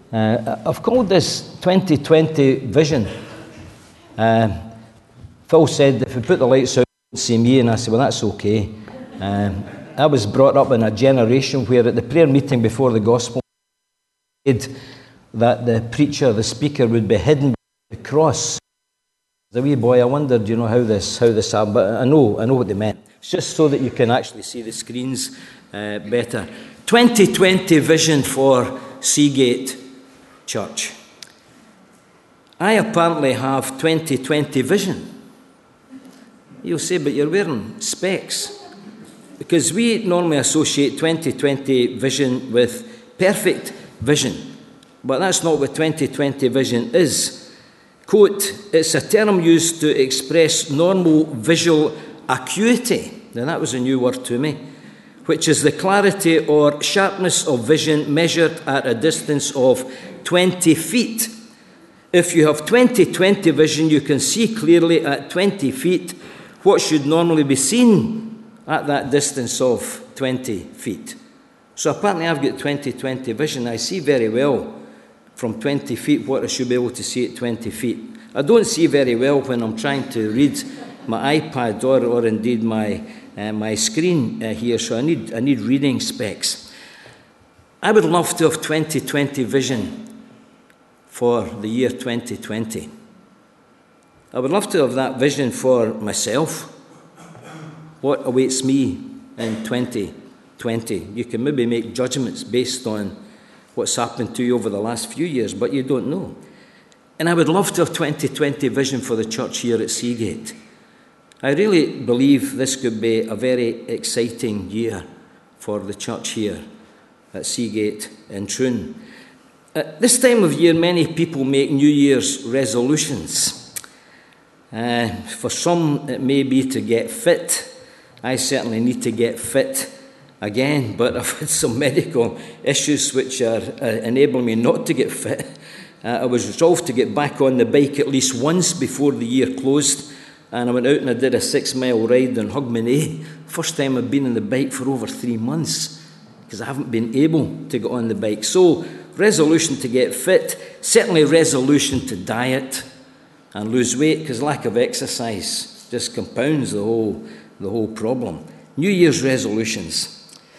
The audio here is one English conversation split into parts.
I've called this 2020 Vision. Phil said, if we put the lights out, you can see me, and I said, well, that's okay. I was brought up in a generation where at the prayer meeting before the gospel, said that the preacher, the speaker, would be hidden by the cross. As a wee boy, I wondered, how this happened, but I know what they meant. It's just so that you can actually see the screens better. 2020 Vision for Seagate Church. I apparently have 2020 vision. You'll say, but you're wearing specs. Because we normally associate 2020 vision with perfect vision. But that's not what 2020 vision is. Quote, it's a term used to express normal visual acuity. Now that was a new word to me. Which is the clarity or sharpness of vision measured at a distance of 20 feet. If you have 20/20 vision, you can see clearly at 20 feet what should normally be seen at that distance of 20 feet. So apparently I've got 20/20 vision. I see very well from 20 feet what I should be able to see at 20 feet. I don't see very well when I'm trying to read my iPad or indeed my screen here, so I need reading specs. I would love to have 20/20 vision for the year 2020. I would love to have that vision for myself. What awaits me in 2020? You can maybe make judgments based on what's happened to you over the last few years, but you don't know. And I would love to have 2020 vision for the church here at Seagate. I really believe this could be a very exciting year for the church here at Seagate in Troon. At this time of year, many people make New Year's resolutions. For some, it may be to get fit. I certainly need to get fit again, but I've had some medical issues which are enabling me not to get fit. I was resolved to get back on the bike at least once before the year closed, and I went out and I did a 6-mile ride on Hogmanay. First time I've been on the bike for over 3 months, because I haven't been able to get on the bike. So, resolution to get fit, certainly resolution to diet and lose weight, because lack of exercise just compounds the whole problem. New Year's resolutions.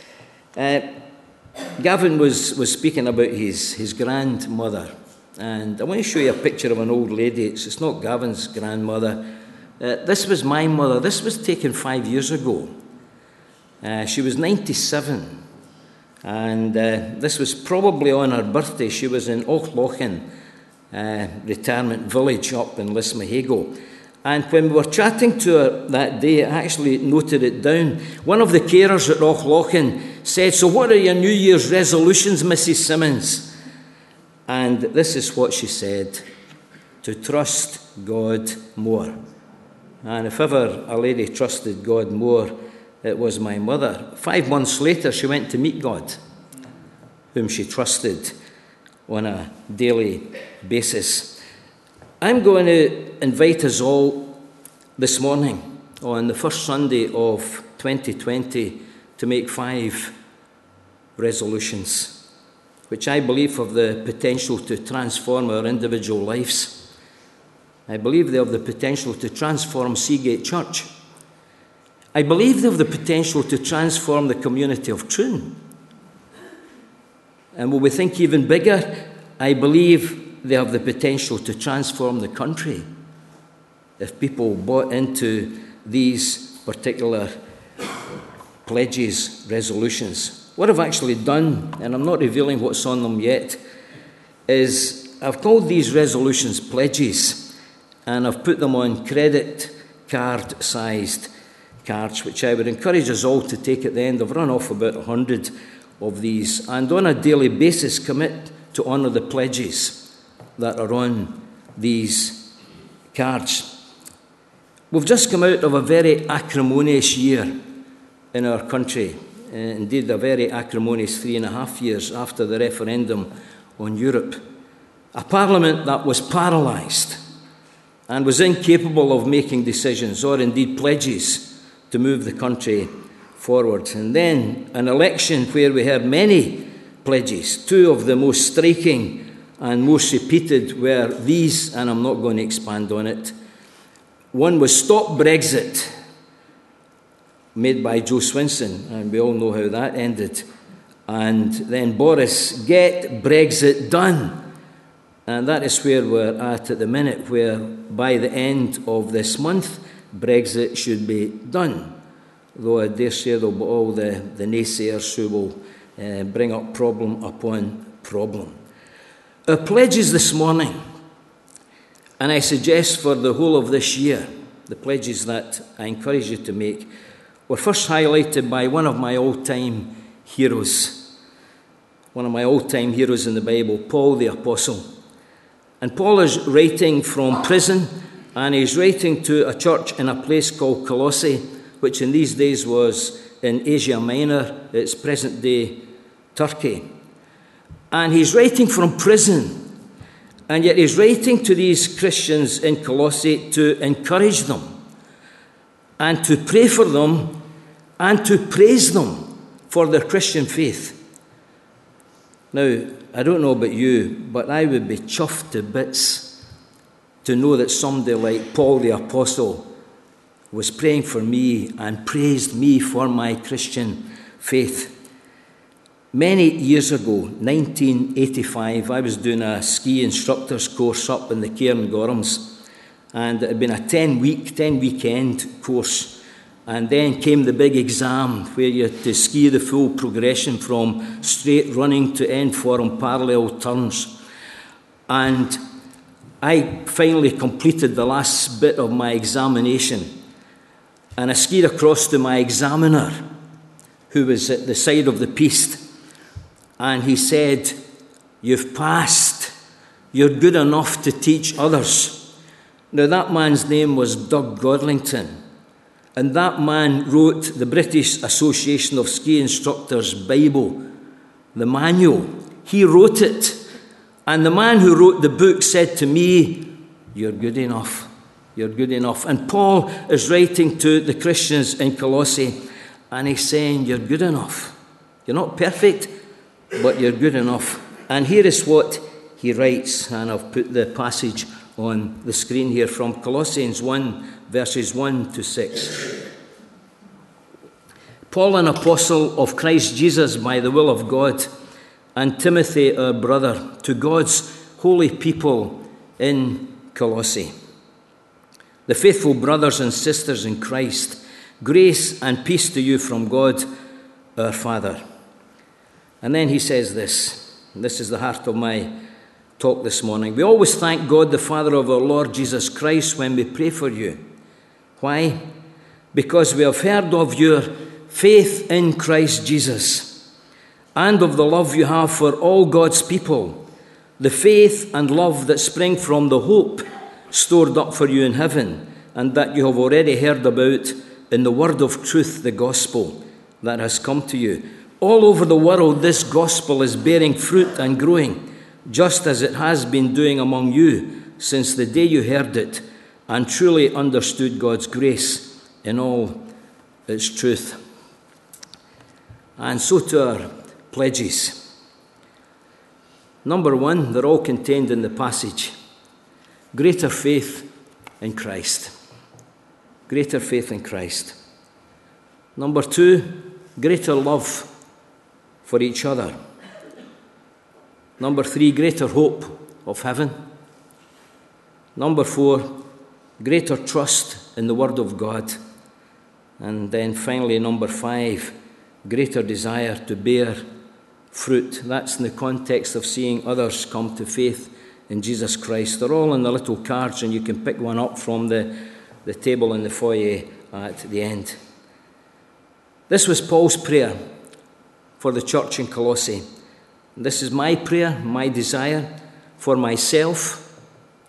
Gavin was speaking about his grandmother, and I want to show you a picture of an old lady. It's not Gavin's grandmother. This was my mother. This was taken 5 years ago. She was 97. And this was probably on her birthday. She was in Auchlochan retirement village up in Lismahago. And when we were chatting to her that day, I actually noted it down. One of the carers at Auchlochan said, so what are your New Year's resolutions, Mrs. Simmons? And this is what she said: to trust God more. And if ever a lady trusted God more, it was my mother. 5 months later, she went to meet God, whom she trusted on a daily basis. I'm going to invite us all this morning, on the first Sunday of 2020, to make 5 resolutions, which I believe have the potential to transform our individual lives. I believe they have the potential to transform Seagate Church. I believe they have the potential to transform the community of Troon. And when we think even bigger, I believe they have the potential to transform the country if people bought into these particular pledges, resolutions. What I've actually done, and I'm not revealing what's on them yet, is I've called these resolutions pledges, and I've put them on credit card-sized cards, which I would encourage us all to take at the end. I've run off about 100 of these, and on a daily basis commit to honour the pledges that are on these cards. We've just come out of a very acrimonious year in our country, indeed a very acrimonious 3.5 years after the referendum on Europe. A parliament that was paralysed and was incapable of making decisions or indeed pledges to move the country forward. And then an election where we heard many pledges. 2 of the most striking and most repeated were these, and I'm not going to expand on it. One was Stop Brexit, made by Joe Swinson, and we all know how that ended. And then Boris, Get Brexit Done. And that is where we're at the minute, where by the end of this month, Brexit should be done. Though I dare say there'll be all the naysayers who will bring up problem upon problem. Our pledges this morning, and I suggest for the whole of this year, the pledges that I encourage you to make, were first highlighted by one of my all-time heroes. One of my all-time heroes in the Bible, Paul the Apostle. And Paul is writing from prison, and he's writing to a church in a place called Colossae, which in these days was in Asia Minor, it's present-day Turkey. And he's writing from prison, and yet he's writing to these Christians in Colossae to encourage them, and to pray for them, and to praise them for their Christian faith. Now, I don't know about you, but I would be chuffed to bits to know that somebody like Paul the Apostle was praying for me and praised me for my Christian faith. Many years ago, 1985, I was doing a ski instructor's course up in the Cairngorms, and it had been a 10-weekend course. And then came the big exam where you had to ski the full progression from straight running to end form parallel turns. And I finally completed the last bit of my examination. And I skied across to my examiner, who was at the side of the piste. And he said, "You've passed. You're good enough to teach others." Now that man's name was Doug Godlington. And that man wrote the British Association of Ski Instructors Bible, the manual. He wrote it. And the man who wrote the book said to me, "You're good enough. You're good enough." And Paul is writing to the Christians in Colossae, and he's saying, "You're good enough. You're not perfect, but you're good enough." And here is what he writes, and I've put the passage on the screen here from Colossians 1, verses 1 to 6. Paul, an apostle of Christ Jesus by the will of God, and Timothy, our brother, to God's holy people in Colossae. The faithful brothers and sisters in Christ, grace and peace to you from God, our Father. And then he says this, and this is the heart of my talk this morning. We always thank God, the Father of our Lord Jesus Christ, when we pray for you. Why? Because we have heard of your faith in Christ Jesus, and of the love you have for all God's people, the faith and love that spring from the hope stored up for you in heaven, and that you have already heard about in the word of truth, the gospel that has come to you. All over the world, this gospel is bearing fruit and growing, just as it has been doing among you since the day you heard it and truly understood God's grace in all its truth. And so to our pledges. Number one, they're all contained in the passage. Greater faith in Christ. Greater faith in Christ. Number two, greater love for each other. Number three, greater hope of heaven. Number four, greater trust in the Word of God. And then finally, number five, greater desire to bear fruit. That's in the context of seeing others come to faith in Jesus Christ. They're all in the little cards, and you can pick one up from the table in the foyer at the end. This was Paul's prayer for the church in Colossae. This is my prayer, my desire for myself,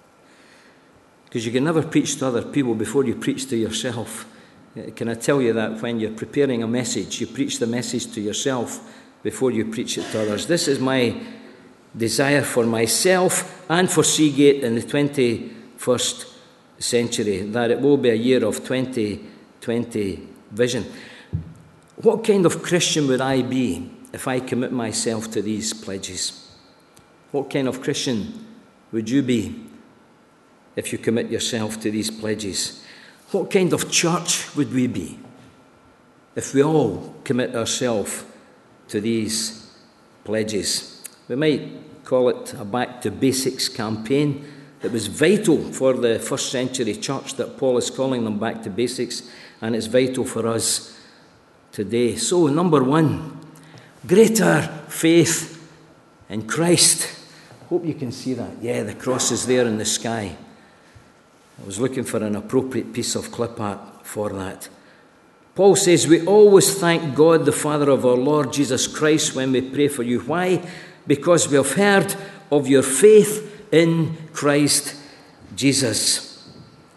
because you can never preach to other people before you preach to yourself. Can I tell you that when you're preparing a message, you preach the message to yourself before you preach it to others. This is my desire for myself and for Seagate in the 21st century, that it will be a year of 2020 vision. What kind of Christian would I be if I commit myself to these pledges? What kind of Christian would you be if you commit yourself to these pledges? What kind of church would we be if we all commit ourselves to these pledges? We might call it a Back to Basics campaign. It was vital for the first century church that Paul is calling them back to basics, and it's vital for us today. So, number one, greater faith in Christ. Hope you can see that. Yeah, the cross is there in the sky. I was looking for an appropriate piece of clip art for that. Paul says, we always thank God, the Father of our Lord Jesus Christ, when we pray for you. Why? Because we have heard of your faith in Christ Jesus.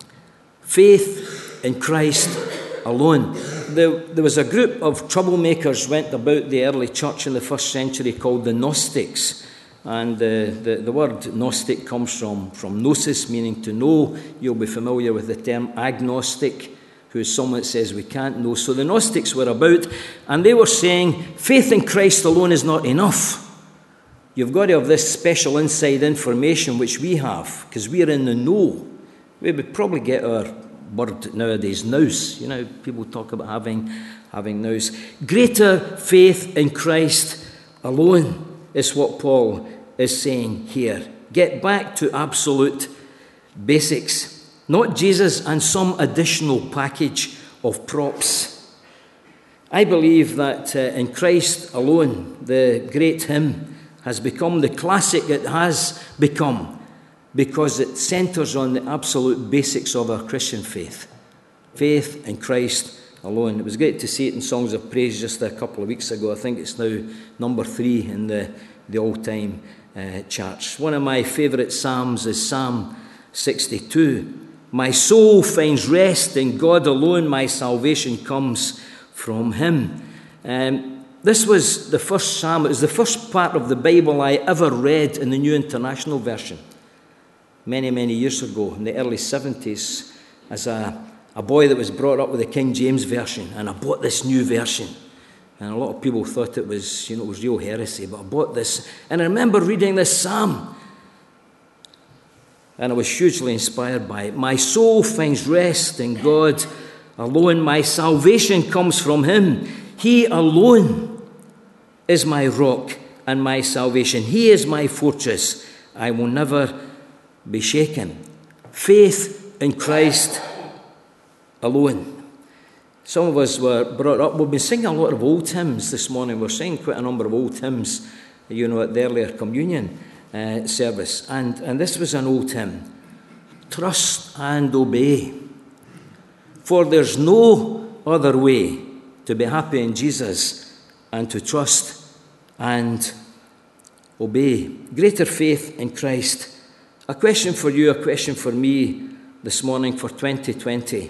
Faith in Christ alone. There was a group of troublemakers went about the early church in the first century called the Gnostics. And the word Gnostic comes from gnosis, meaning to know. You'll be familiar with the term agnostic, who is someone that says we can't know. So the Gnostics were about, and they were saying faith in Christ alone is not enough. You've got to have this special inside information which we have, because we're in the know. We would probably get our word nowadays, nous. You know, people talk about having nous. Greater faith in Christ alone is what Paul is saying here. Get back to absolute basics, not Jesus and some additional package of props. I believe that in Christ alone, the great hymn has become the classic it has become because it centres on the absolute basics of our Christian faith. Faith in Christ alone. It was great to see it in Songs of Praise just a couple of weeks ago. I think it's now number 3 in the all-time charts. One of my favourite psalms is Psalm 62. My soul finds rest in God alone. My salvation comes from him. This was the first psalm. It was the first part of the Bible I ever read in the New International Version many, many years ago, in the early 70s, as a boy that was brought up with the King James Version, and I bought this new version. And a lot of people thought it was, it was real heresy, but I bought this. And I remember reading this psalm, and I was hugely inspired by it. My soul finds rest in God alone. My salvation comes from him. He alone is my rock and my salvation. He is my fortress. I will never be shaken. Faith in Christ alone. Some of us were brought up, we've been singing a lot of old hymns this morning. We're singing quite a number of old hymns, at the earlier communion service. And this was an old hymn. Trust and obey. For there's no other way to be happy in Jesus and to trust and obey. Greater faith in Christ. A question for you, a question for me this morning for 2020.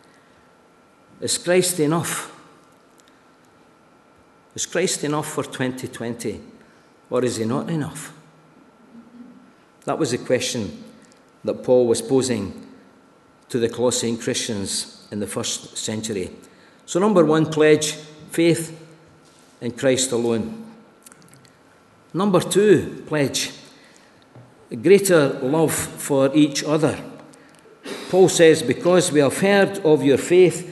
Is Christ enough? Is Christ enough for 2020? Or is he not enough? That was the question that Paul was posing to the Colossian Christians in the first century. So number one, pledge, faith in Christ alone. Number two, pledge, greater love for each other. Paul says, because we have heard of your faith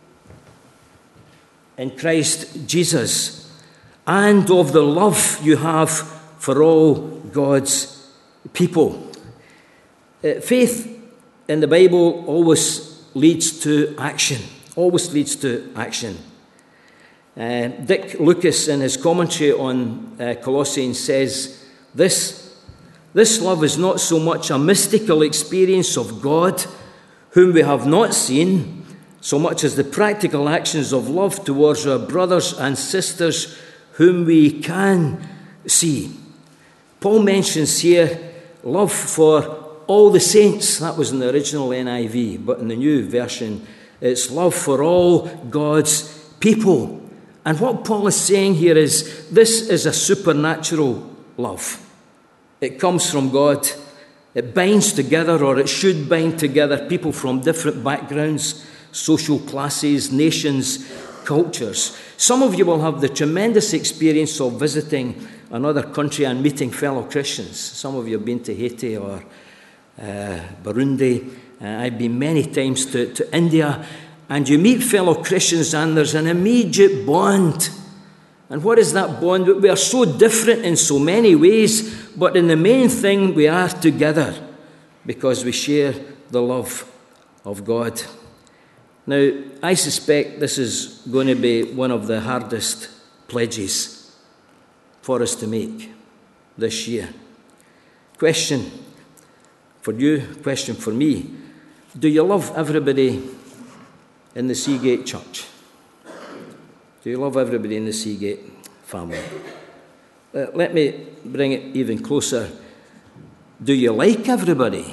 in Christ Jesus and of the love you have for all God's people. Faith in the Bible always leads to action. Always leads to action. Dick Lucas, in his commentary on Colossians, says, This love is not so much a mystical experience of God, whom we have not seen, so much as the practical actions of love towards our brothers and sisters whom we can see. Paul mentions here love for all the saints. That was in the original NIV, but in the new version, it's love for all God's people. And what Paul is saying here is, this is a supernatural love. It comes from God. It binds together, or it should bind together, people from different backgrounds, social classes, nations, cultures. Some of you will have the tremendous experience of visiting another country and meeting fellow Christians. Some of you have been to Haiti or Burundi. I've been many times to India. And you meet fellow Christians and there's an immediate bond. And what is that bond? We are so different in so many ways, but in the main thing we are together because we share the love of God. Now, I suspect this is going to be one of the hardest pledges for us to make this year. Question for you, question for me. Do you love everybody in the Seagate Church? Do you love everybody in the Seagate family? Let me bring it even closer. Do you like everybody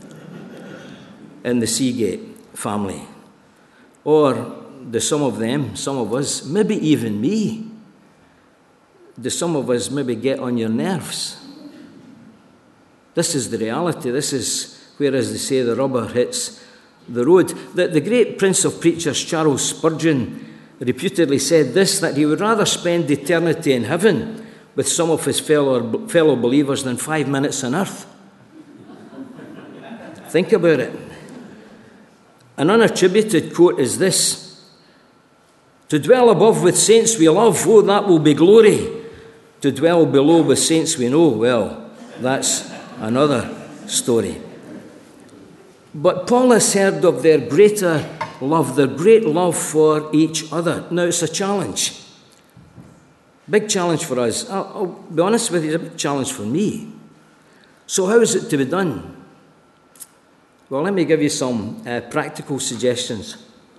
in the Seagate family? Or do some of them, some of us, maybe even me, do some of us maybe get on your nerves? This is the reality. This is where, as they say, the rubber hits the road. The great Prince of Preachers, Charles Spurgeon, reputedly said this, that he would rather spend eternity in heaven with some of his fellow believers than 5 minutes on earth. Think about it. An unattributed quote is this: to dwell above with saints we love, oh, that will be glory. To dwell below with saints we know, well, that's another story. But Paul has heard of their greater love, their great love for each other. Now, it's a challenge. Big challenge for us. I'll be honest with you, it's a big challenge for me. So how is it to be done? Well, let me give you some practical suggestions.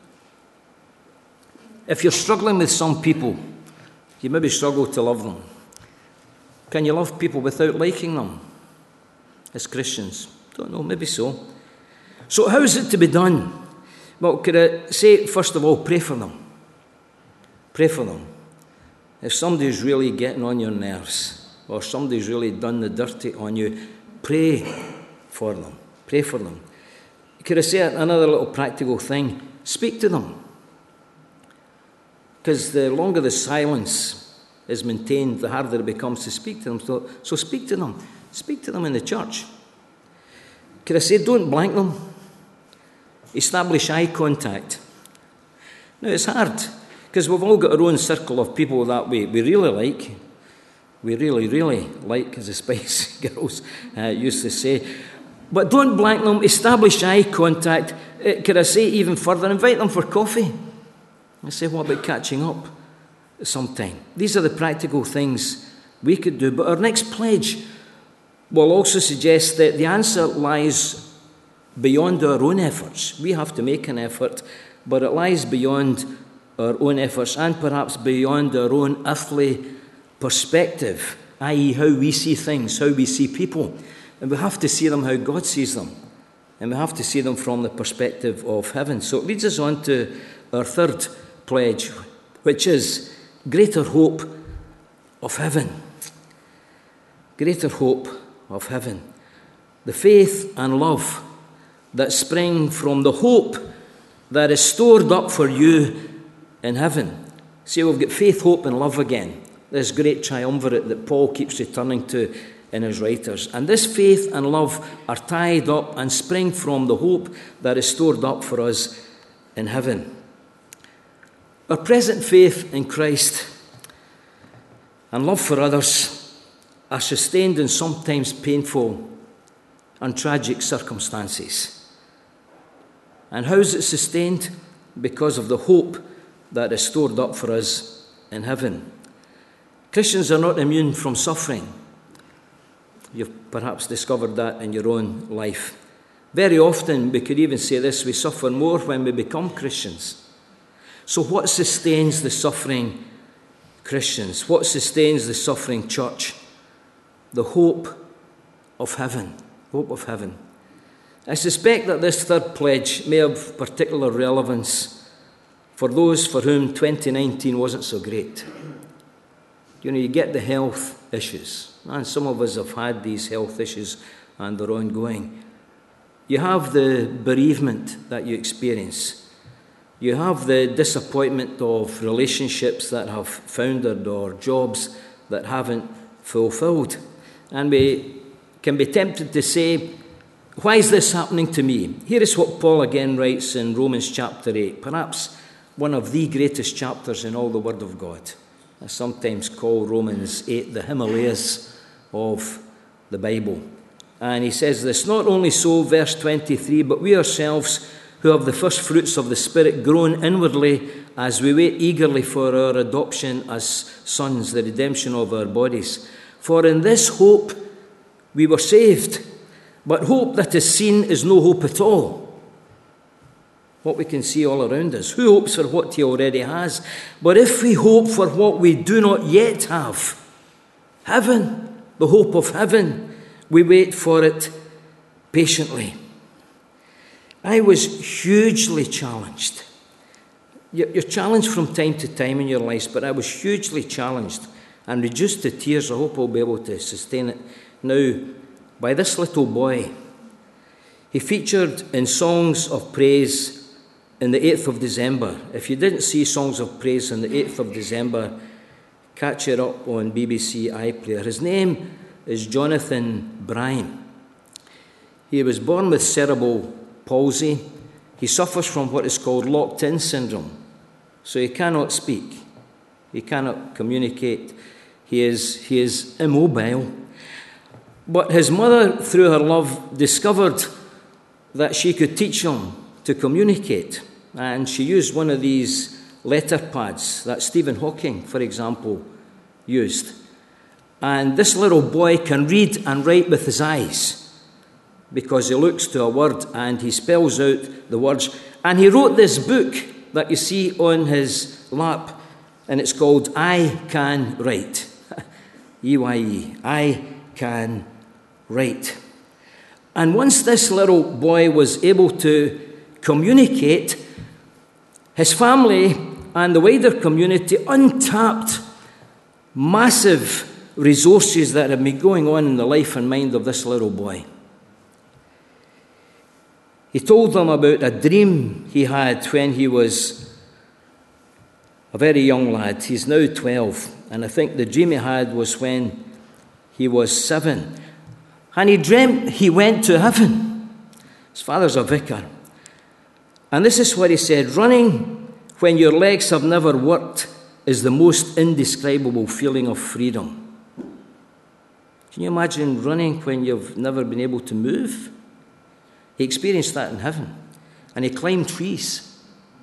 If you're struggling with some people, you maybe struggle to love them. Can you love people without liking them as Christians? Don't know, maybe so. So how is it to be done? Well, could I say, first of all, pray for them. Pray for them. If somebody's really getting on your nerves or somebody's really done the dirty on you, pray for them. Pray for them. Could I say another little practical thing? Speak to them. Because the longer the silence is maintained, the harder it becomes to speak to them. So speak to them. Speak to them in the church. Could I say, don't blank them? Establish eye contact. Now, it's hard, because we've all got our own circle of people that we really like. We really, really like, as the Spice Girls used to say. But don't blank them. Establish eye contact. Could I say even further? Invite them for coffee. I say, what about catching up sometime? These are the practical things we could do. But our next pledge will also suggest that the answer lies beyond our own efforts. We have to make an effort, but it lies beyond our own efforts and perhaps beyond our own earthly perspective, i.e. how we see things, how we see people. And we have to see them how God sees them. And we have to see them from the perspective of heaven. So it leads us on to our third pledge, which is greater hope of heaven. Greater hope of heaven. The faith and love that spring from the hope that is stored up for you in heaven. See, we've got faith, hope, and love again. This great triumvirate that Paul keeps returning to in his writers. And this faith and love are tied up and spring from the hope that is stored up for us in heaven. Our present faith in Christ and love for others are sustained in sometimes painful and tragic circumstances. And how is it sustained? Because of the hope that is stored up for us in heaven. Christians are not immune from suffering. You've perhaps discovered that in your own life. Very often, we could even say this, we suffer more when we become Christians. So what sustains the suffering Christians? What sustains the suffering church? The hope of heaven. Hope of heaven. I suspect that this third pledge may have particular relevance for those for whom 2019 wasn't so great. You know, you get the health issues, and some of us have had these health issues and they're ongoing. You have the bereavement that you experience. You have the disappointment of relationships that have foundered or jobs that haven't fulfilled. And we can be tempted to say, why is this happening to me? Here is what Paul again writes in Romans chapter 8, perhaps one of the greatest chapters in all the Word of God. I sometimes call Romans 8 the Himalayas of the Bible. And he says this, not only so, verse 23, but we ourselves who have the first fruits of the Spirit groan inwardly as we wait eagerly for our adoption as sons, the redemption of our bodies. For in this hope we were saved. But hope that is seen is no hope at all. What we can see all around us. Who hopes for what he already has? But if we hope for what we do not yet have, heaven, the hope of heaven, we wait for it patiently. I was hugely challenged. You're challenged from time to time in your lives, but I was hugely challenged and reduced to tears. I hope I'll be able to sustain it now. By this little boy. He featured in Songs of Praise in the 8th of December. If you didn't see Songs of Praise on the 8th of December, catch it up on BBC iPlayer. His name is Jonathan Bryan. He was born with cerebral palsy. He suffers from what is called locked-in syndrome. So he cannot speak. He cannot communicate. He is immobile. But his mother, through her love, discovered that she could teach him to communicate. And she used one of these letter pads that Stephen Hawking, for example, used. And this little boy can read and write with his eyes because he looks to a word and he spells out the words. And he wrote this book that you see on his lap, and it's called I Can Write. E-Y-E. I Can Write. And once this little boy was able to communicate, his family and the wider community untapped massive resources that had been going on in the life and mind of this little boy. He told them about a dream he had when he was a very young lad. He's now 12, and I think the dream he had was when he was 7. And he dreamt he went to heaven. His father's a vicar. And this is what he said, running when your legs have never worked is the most indescribable feeling of freedom. Can you imagine running when you've never been able to move? He experienced that in heaven. And he climbed trees.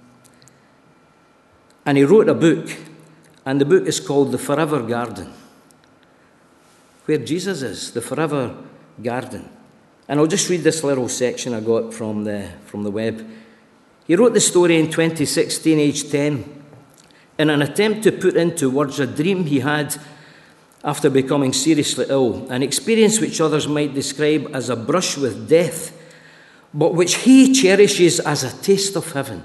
And he wrote a book. And the book is called The Forever Garden. Where Jesus is, the forever garden. And I'll just read this little section I got from the web. He wrote the story in 2016, age 10, in an attempt to put into words a dream he had after becoming seriously ill, an experience which others might describe as a brush with death, but which he cherishes as a taste of heaven.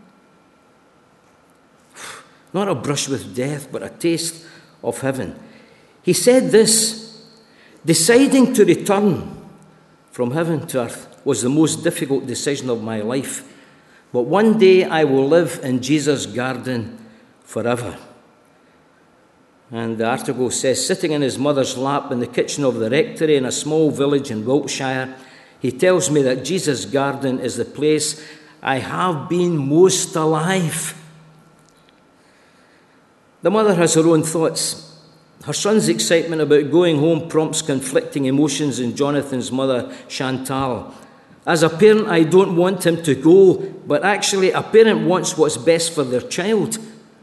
Not a brush with death, but a taste of heaven. He said this, deciding to return from heaven to earth was the most difficult decision of my life. But one day I will live in Jesus' garden forever. And the article says, sitting in his mother's lap in the kitchen of the rectory in a small village in Wiltshire, he tells me that Jesus' garden is the place I have been most alive. The mother has her own thoughts. Her son's excitement about going home prompts conflicting emotions in Jonathan's mother, Chantal. As a parent, I don't want him to go, but actually a parent wants what's best for their child.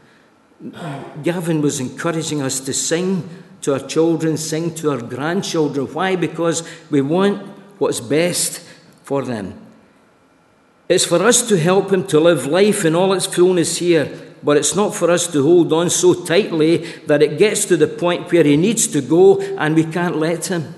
Gavin was encouraging us to sing to our children, sing to our grandchildren. Why? Because we want what's best for them. It's for us to help him to live life in all its fullness here, but it's not for us to hold on so tightly that it gets to the point where he needs to go and we can't let him.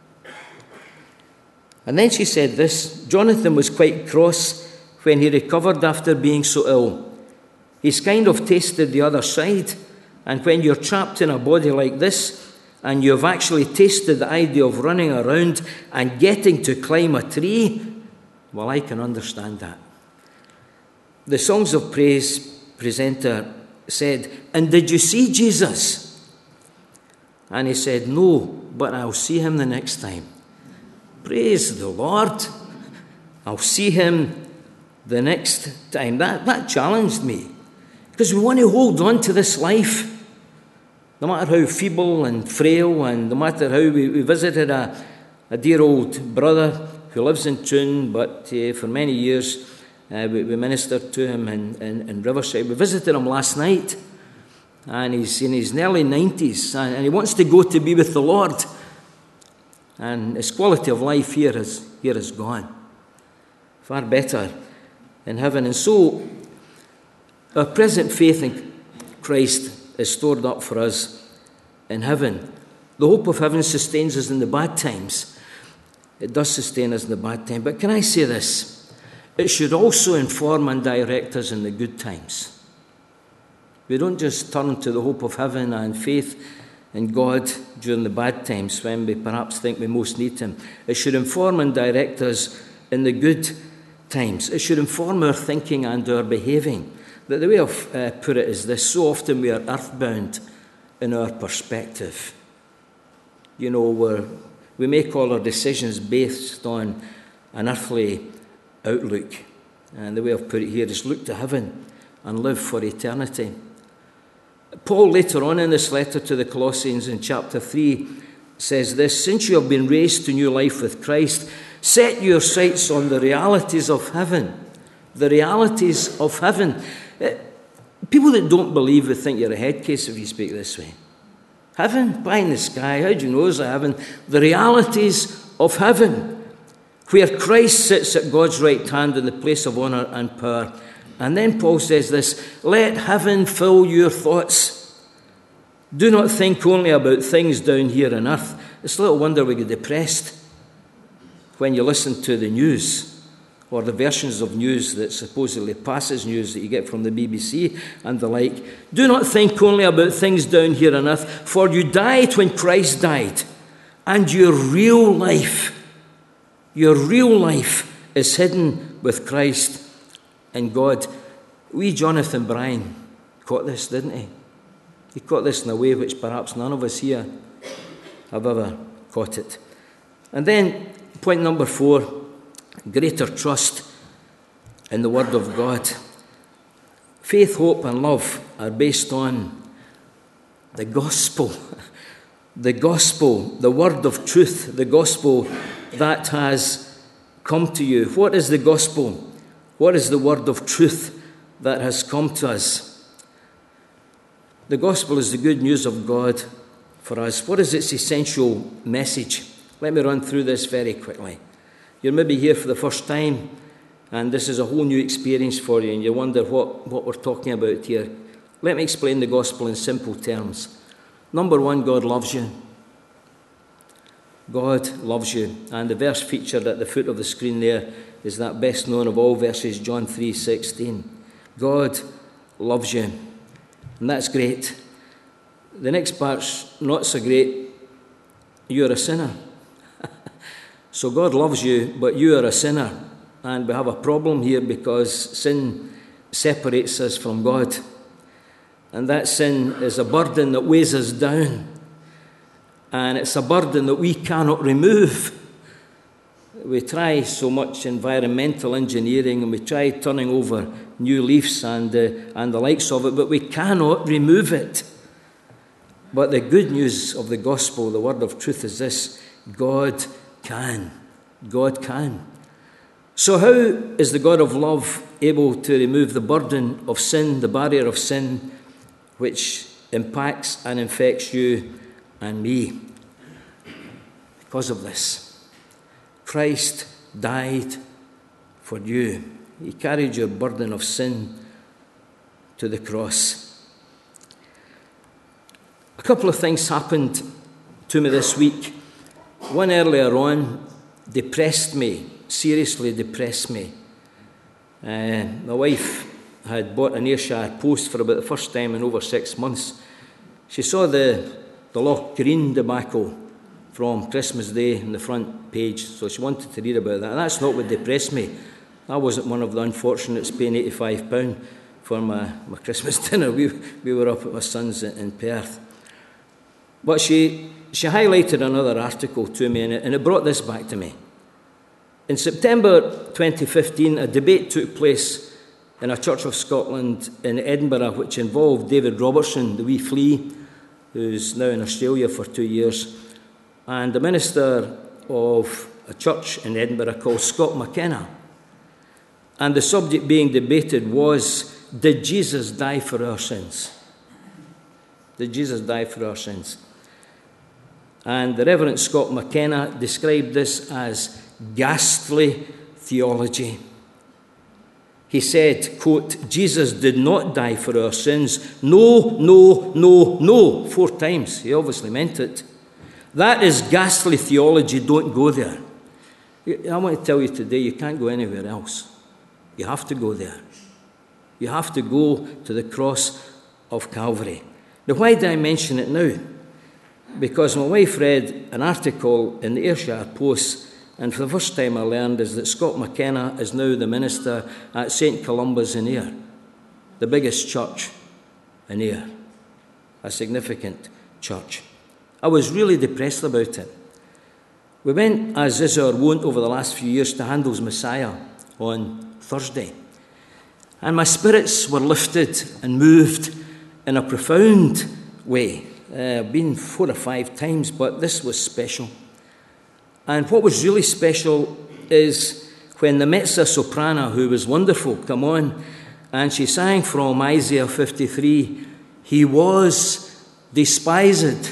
And then she said this, Jonathan was quite cross when he recovered after being so ill. He's kind of tasted the other side, and when you're trapped in a body like this, and you've actually tasted the idea of running around and getting to climb a tree, well, I can understand that. The Songs of Praise presenter said, and did you see Jesus? And he said, no, but I'll see him the next time. Praise the Lord. I'll see him the next time. That challenged me. Because we want to hold on to this life. No matter how feeble and frail, and no matter how we visited a dear old brother who lives in Troon, but for many years we ministered to him in Riverside. We visited him last night, and he's in his early 90s, and he wants to go to be with the Lord. And his quality of life here is gone. Far better in heaven. And so, our present faith in Christ is stored up for us in heaven. The hope of heaven sustains us in the bad times. It does sustain us in the bad times. But can I say this? It should also inform and direct us in the good times. We don't just turn to the hope of heaven and faith in God during the bad times when we perhaps think we most need him. It should inform and direct us in the good times. It should inform our thinking and our behaving. But the way I've put it is this: so often we are earthbound in our perspective. You know, we make all our decisions based on an earthly outlook. And the way I've put it here is look to heaven and live for eternity. Paul, later on in this letter to the Colossians in chapter 3, says this: since you have been raised to new life with Christ, set your sights on the realities of heaven. The realities of heaven. People that don't believe would think you're a head case if you speak this way. Heaven, pie in the sky, how do you know it's a heaven? The realities of heaven, where Christ sits at God's right hand in the place of honour and power. And then Paul says this: let heaven fill your thoughts. Do not think only about things down here on earth. It's little wonder we get depressed when you listen to the news, or the versions of news that supposedly passes news that you get from the BBC and the like. Do not think only about things down here on earth, for you died when Christ died, and your real life is hidden with Christ in God. Wee Jonathan Bryan caught this, didn't he? He caught this in a way which perhaps none of us here have ever caught it. And then point number 4, greater trust in the Word of God. Faith, hope, and love are based on the gospel. The gospel, the word of truth, the gospel that has come to you. What is the gospel? What is the word of truth that has come to us? The gospel is the good news of God for us. What is its essential message? Let me run through this very quickly. You're maybe here for the first time, and this is a whole new experience for you, and you wonder what we're talking about here. Let me explain the gospel in simple terms. Number 1, God loves you. God loves you. And the verse featured at the foot of the screen there is that best known of all verses, John 3:16. God loves you. And that's great. The next part's not so great. You're a sinner. So God loves you, but you are a sinner. And we have a problem here because sin separates us from God. And that sin is a burden that weighs us down. And it's a burden that we cannot remove. We try so much environmental engineering, and we try turning over new leaves and the likes of it, but we cannot remove it. But the good news of the gospel, the word of truth, is this: God can. God can. So how is the God of love able to remove the burden of sin, the barrier of sin, which impacts and infects you and me? Because of this. Christ died for you. He carried your burden of sin to the cross. A couple of things happened to me this week. One earlier on depressed me, seriously depressed me. My wife had bought an Ayrshire Post for about the first time in over 6 months. She saw the Loch Green debacle from Christmas Day in the front page, so she wanted to read about that. And that's not what depressed me. I wasn't one of the unfortunates paying £85 for my Christmas dinner. We were up at my son's in Perth. But she highlighted another article to me, and it brought this back to me. In September 2015, a debate took place in a Church of Scotland in Edinburgh, which involved David Robertson, the wee flea, who's now in Australia for 2 years, and the minister of a church in Edinburgh called Scott McKenna. And the subject being debated was, did Jesus die for our sins? Did Jesus die for our sins? And the Reverend Scott McKenna described this as ghastly theology. He said, quote, Jesus did not die for our sins. No, no, no, no, 4 times. He obviously meant it. That is ghastly theology. Don't go there. I want to tell you today, you can't go anywhere else. You have to go there. You have to go to the cross of Calvary. Now, why do I mention it now? Because my wife read an article in the Ayrshire Post, and for the first time I learned is that Scott McKenna is now the minister at St. Columba's in Ayr, the biggest church in Ayr, a significant church. I was really depressed about it. We went, as is our wont over the last few years, to Handel's Messiah on Thursday. And my spirits were lifted and moved in a profound way. I've been 4 or 5 times, but this was special. And what was really special is when the mezzo-soprano, who was wonderful, come on, and she sang from Isaiah 53, he was despised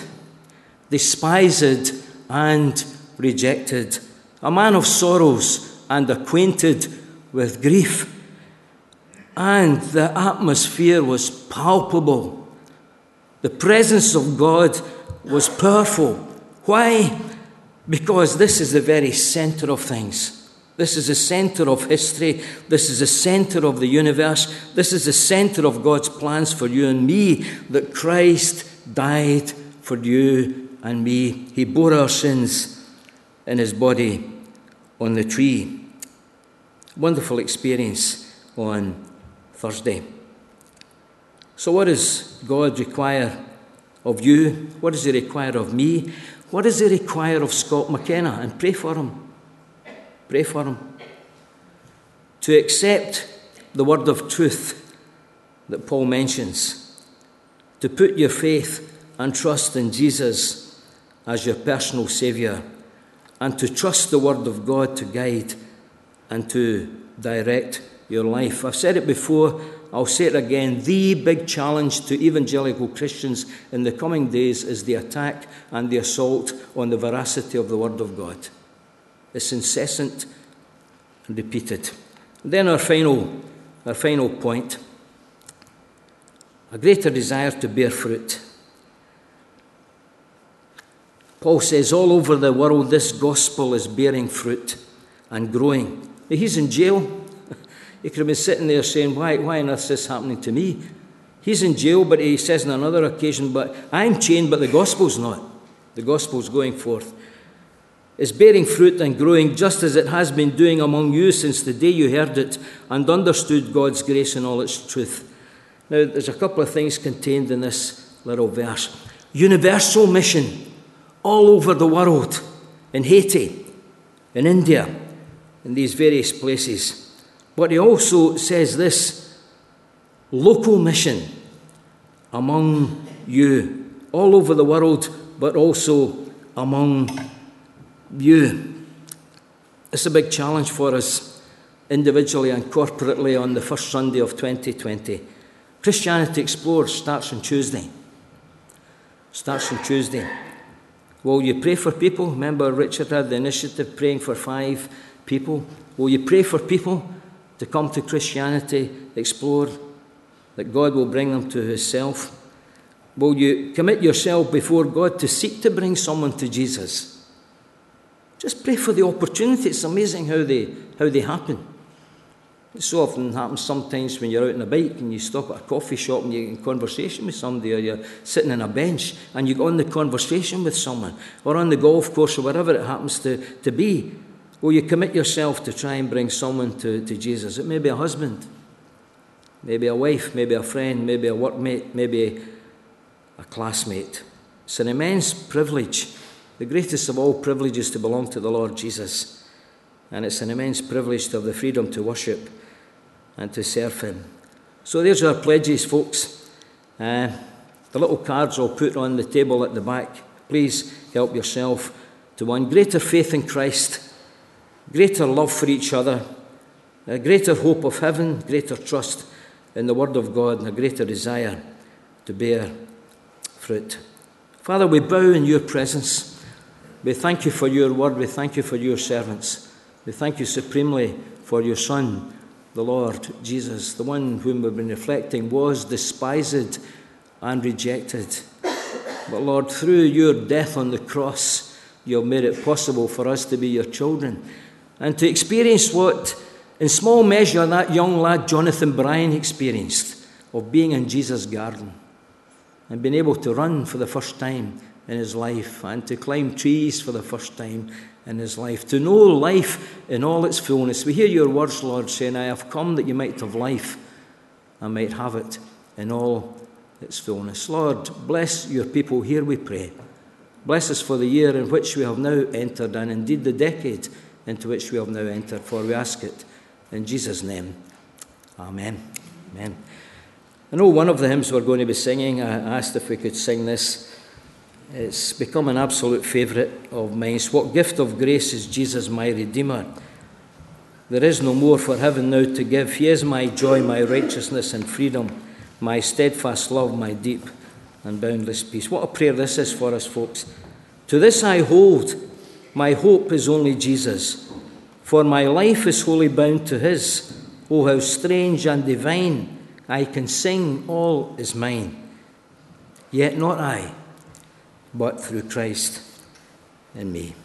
and rejected, a man of sorrows and acquainted with grief. And the atmosphere was palpable. The presence of God was powerful. Why? Because this is the very center of things. This is the center of history. This is the center of the universe. This is the center of God's plans for you and me, that Christ died for you and me. He bore our sins in his body on the tree. Wonderful experience on Thursday. So what does God require of you? What does he require of me? What does he require of Scott McKenna? And pray for him. Pray for him. To accept the word of truth that Paul mentions. To put your faith and trust in Jesus as your personal Saviour. And to trust the word of God to guide and to direct your life. I've said it before, I'll say it again. The big challenge to evangelical Christians in the coming days is the attack and the assault on the veracity of the Word of God. It's incessant and repeated. And then our final point, a greater desire to bear fruit. Paul says all over the world this gospel is bearing fruit and growing. He's in jail. He could have been sitting there saying, why on earth is this happening to me? He's in jail, but he says on another occasion, but I'm chained, but the gospel's not. The gospel's going forth. It's bearing fruit and growing just as it has been doing among you since the day you heard it and understood God's grace and all its truth. Now, there's a couple of things contained in this little verse. Universal mission all over the world, in Haiti, in India, in these various places. But he also says this, local mission among you, all over the world, but also among you. It's a big challenge for us individually and corporately on the first Sunday of 2020. Christianity Explored starts on Tuesday. Will you pray for people? Remember Richard had the initiative praying for 5 people. Will you pray for people to come to Christianity Explored, that God will bring them to himself? Will you commit yourself before God to seek to bring someone to Jesus? Just pray for the opportunity. It's amazing how they happen. It so often happens sometimes when you're out on a bike and you stop at a coffee shop and you're in conversation with somebody, or you're sitting on a bench and you go on the conversation with someone, or on the golf course, or wherever it happens to be. Will you commit yourself to try and bring someone to Jesus? It may be a husband, maybe a wife, maybe a friend, maybe a workmate, maybe a classmate. It's an immense privilege, the greatest of all privileges, to belong to the Lord Jesus. And it's an immense privilege to have the freedom to worship and to serve him. So there's our pledges, folks. The little cards I'll put on the table at the back. Please help yourself to one. Greater faith in Christ, greater love for each other, a greater hope of heaven, greater trust in the Word of God, and a greater desire to bear fruit. Father, we bow in your presence. We thank you for your word. We thank you for your servants. We thank you supremely for your Son, the Lord Jesus, the one whom we've been reflecting was despised and rejected. But Lord, through your death on the cross, you have made it possible for us to be your children and to experience what, in small measure, that young lad Jonathan Bryan experienced, of being in Jesus' garden and being able to run for the first time in his life and to climb trees for the first time in his life, to know life in all its fullness. We hear your words, Lord, saying, I have come that you might have life and might have it in all its fullness. Lord, bless your people here, we pray. Bless us for the year in which we have now entered, and indeed the decade into which we have now entered, for we ask it in Jesus' name. Amen. Amen. I know one of the hymns we're going to be singing, I asked if we could sing this. It's become an absolute favourite of mine. What gift of grace is Jesus my Redeemer? There is no more for heaven now to give. He is my joy, my righteousness and freedom, my steadfast love, my deep and boundless peace. What a prayer this is for us, folks. To this I hold, my hope is only Jesus, for my life is wholly bound to his. Oh, how strange and divine, I can sing all is mine. Yet not I, but through Christ in me.